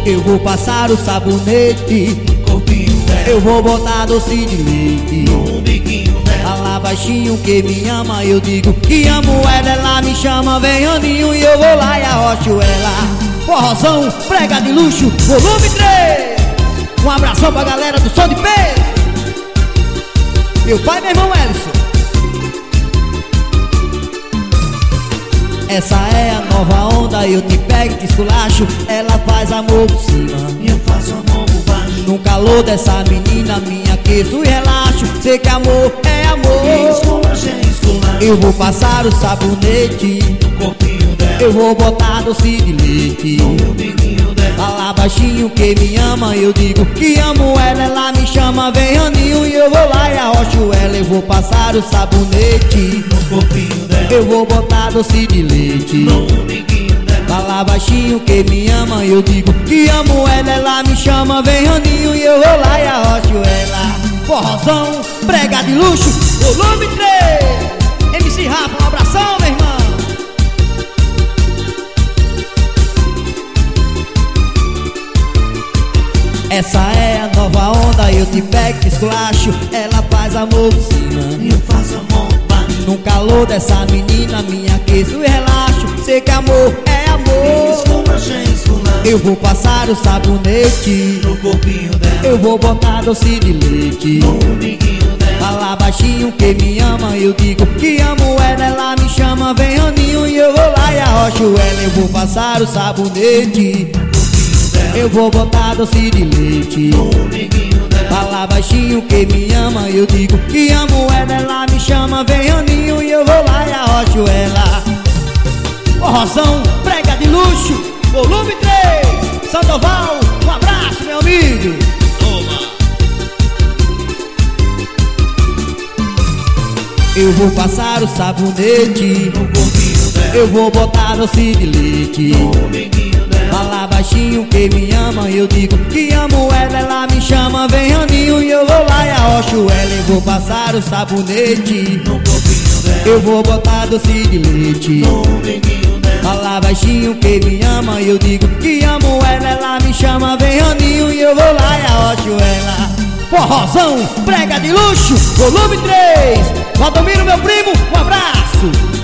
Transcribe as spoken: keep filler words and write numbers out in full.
Eu vou passar o sabonete no corpinho dela, eu vou botar doce de leite no biquinho dela. Fala baixinho que me ama, eu digo que amo ela. Ela me chama, vem Aninho, e eu vou lá e arrocho ela. Forrozão, prega de luxo, volume três. Um abração pra galera do Som de Peso. Meu pai e meu irmão Ellison. Essa é a nova onda, eu te pego e te esculacho. Ela faz amor por cima E eu faço amor por baixo. no calor dessa menina, me aqueço e relaxo. Sei que amor é amor. Esculachei, esculachei. Eu vou passar o sabonete No corpinho dela, eu vou botar doce de leite no biquinho dela. Fala baixinho que me ama, eu digo que amo ela. Ela me chama, vem Aninho, e eu vou lá e arrocho ela. Eu vou passar o sabonete No corpinho dela, eu vou botar doce de leite no biquinho dela. Fala baixinho que me ama, eu digo que amo ela. Ela me chama, vem Aninho, e eu vou lá e arrocho ela. Forrozão, prega de luxo, volume três. M C Rapa, um abração, meu irmão. Essa é a nova onda, eu te pego e te esculacho. Ela faz amor por cima E eu faço amor por baixo. no calor dessa menina, me aqueço e relaxo. Sei que amor é amor. Esculachei, esculachei. Eu vou passar o sabonete No corpinho dela, eu vou botar doce de leite no biquinho dela. Fala baixinho que me ama, eu digo que amo ela. Ela me chama, vem Aninho, e eu vou lá e arrocho ela. Eu vou passar o sabonete eu vou botar doce de leite No biquinho dela, Fala baixinho que me ama, eu digo que amo ela. Ela me chama, vem Aninho, e eu vou lá e arrocho ela. Forrozão, prega de luxo, volume três. Sandoval, um abraço, meu amigo. Eu vou passar o sabonete no corpinho dela, eu vou botar doce de leite no biquinho dela. Fala baixinho que me ama, eu digo que amo ela. Ela me chama, vem Aninho, e eu vou lá e arrocho ela. Eu vou passar o sabonete No corpinho dela, eu vou botar doce de leite no biquinho dela. Fala baixinho que me ama, eu digo que amo ela. Ela me chama, vem Aninho, e eu vou lá e arrocho ela. Forrozão, prega de luxo, volume três. Valdomiro, meu primo, um abraço.